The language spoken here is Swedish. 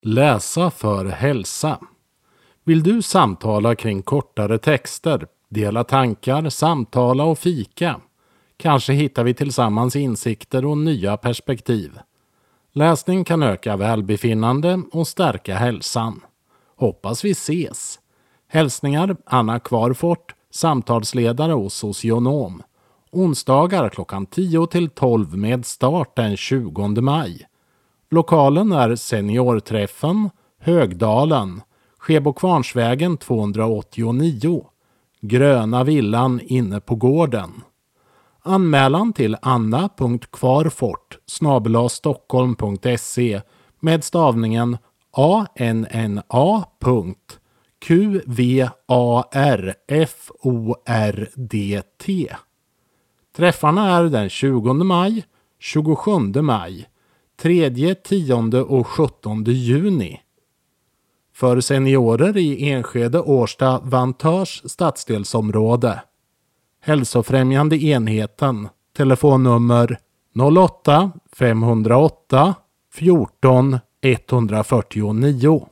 Läsa för hälsa. Vill du samtala kring kortare texter, dela tankar, samtala och fika? Kanske hittar vi tillsammans insikter och nya perspektiv. Läsning kan öka välbefinnande och stärka hälsan. Hoppas vi ses. Hälsningar Anna Kvarfort, samtalsledare och socionom. Onsdagar klockan 10-12 med start den 20 maj. Lokalen är Seniorträffen, Högdalen, Skebokvarnsvägen 289, Gröna villan inne på gården. Anmälan till anna.kvarfort@stockholm.se med stavningen ANNA.QVARFORDT. Träffarna är den 20 maj, 27 maj, 3, 10 och 17 juni. För seniorer i Enskede, Årsta, Vantörs stadsdelsområde. Hälsofrämjande enheten. Telefonnummer 08 508 14 149.